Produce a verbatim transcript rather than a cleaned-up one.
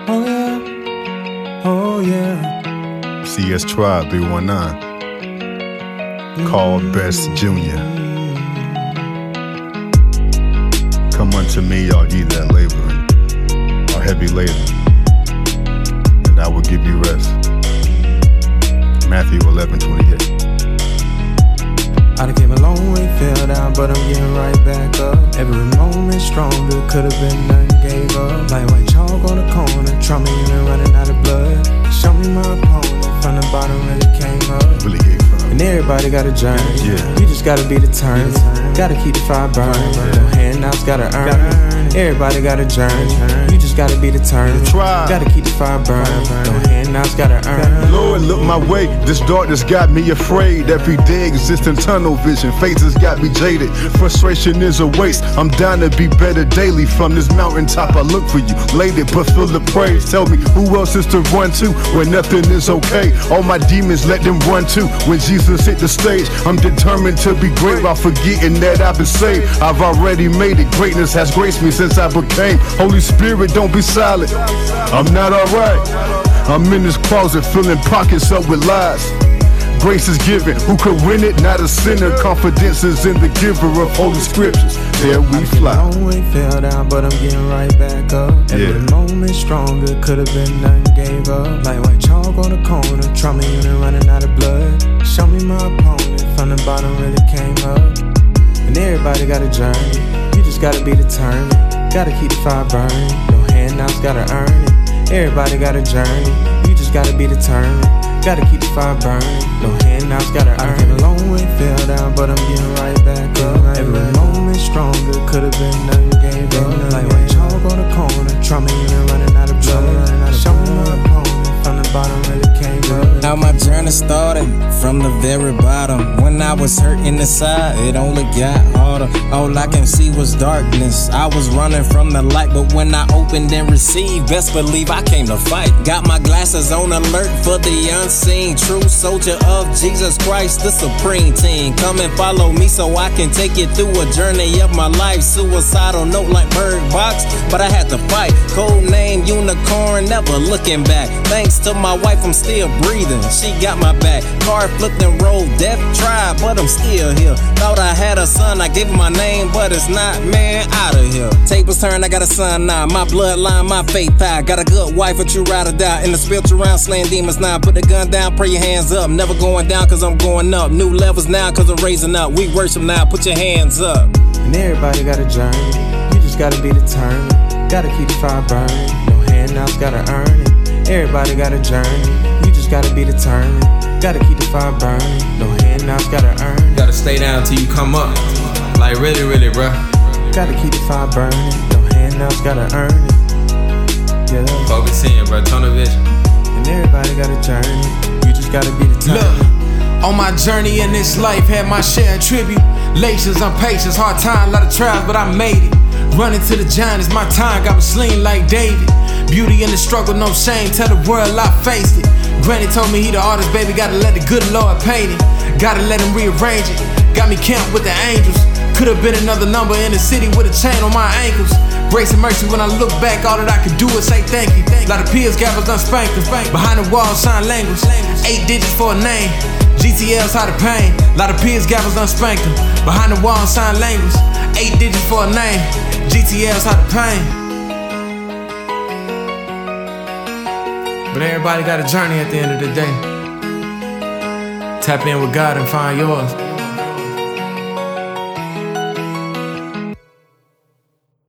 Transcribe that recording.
Oh yeah, oh yeah. C S Tribe three one nine. Carl Best Junior Come unto me, all ye that labor and are heavy laden, and I will give you rest. Matthew eleven twenty-eight. I done came a long way, fell down, but I'm getting right back up. Every moment stronger, could've been nothing, gave up. Like white chalk on the corner, trauma unit running out of blood. Show me my opponent, from the bottom really came up. Really gave up. And everybody got a journey, yeah. You just gotta be determined, gotta keep the fire burning. No handouts, gotta earn it. Everybody got a journey, you just gotta be determined, gotta keep the fire burning. No handouts, gotta earn it. Lord, look my way, this darkness got me afraid. Every day existing tunnel vision, phases got me jaded. Frustration is a waste, I'm down to be better daily. From this mountaintop I look for you, laid it but feel the praise. Tell me who else is to run to when nothing is okay. All my demons, let them run to when Jesus hit the stage. I'm determined to be great while forgetting that I've been saved. I've already made it, greatness has graced me since I became. Holy Spirit, don't be silent, I'm not alright. I'm in this closet filling pockets up with lies. Grace is given, who could win it? Not a sinner. Confidence is in the giver of holy scriptures. There we fly. I long way, fell down, but I'm getting right back up. Every Yeah. moment stronger, could've been nothing, gave up. Like white chalk on the corner, trauma unit running out of blood. Show me my opponent, from the bottom really came up. And everybody got a journey, you just gotta be determined, gotta keep the fire burning. No handouts, gotta earn it. Everybody got a journey, you just gotta be determined, gotta keep the fire burning. No handouts, gotta earn it. I came a long way, fell down, but I'm getting right back up. Every moment stronger, could've been nothing, gave up. Like white chalk on the corner, trauma unit running out of blood. Show me my opponent, from the bottom really came up. How my journey started from the very bottom. When I was hurting inside, it only got harder. All I can see was darkness. I was running from the light, but when I opened and received, best believe I came to fight. Got my glasses on alert for the unseen. True soldier of Jesus Christ, the supreme team. Come and follow me so I can take you through a journey of my life. Suicidal note like Bird Box, but I had to fight. Code name Unicorn, never looking back. Thanks to my wife, I'm still breathing. She got my back. Car flipped and rolled, death tried, but I'm still here. Thought I had a son, I gave him my name, but it's not, man, out of here. Tables turned, I got a son now. My bloodline, my faith high. Got a good wife, but you ride or die. In the spiritual round, slaying demons now. Put the gun down, pray your hands up. Never going down, cause I'm going up. New levels now, cause I'm raising up. We worship now, put your hands up. And everybody got a journey, you just gotta be determined, gotta keep the fire burning. No handouts, gotta earn it. Everybody got a journey, you just gotta be determined, gotta keep the fire burning. No handouts, gotta earn it. Gotta stay down till you come up. Like really, really, bruh. Gotta keep the fire burning. No handouts, gotta earn it. Yeah. Focus in, bruh. Tunnel vision. And everybody got a journey, you just gotta be determined. Look, on my journey in this life, had my share of tribulations, impatience, hard time, lot of trials, but I made it. Running to the giant is my time, got me sling like David. Beauty in the struggle, no shame, tell the world I faced it. Granny told me he the artist, baby, gotta let the good Lord paint it. Gotta let him rearrange it, got me camped with the angels. Could've been another number in the city with a chain on my ankles. Grace and mercy, when I look back, all that I could do is say thank you. Lot of peers got us done spanked them. Behind the wall, sign language, eight digits for a name. G T L's how to pain. Lot of peers got us done spanked them. Behind the wall, sign language, eight digits for a name. G T L's how to pain. But everybody got a journey at the end of the day. Tap in with God and find yours.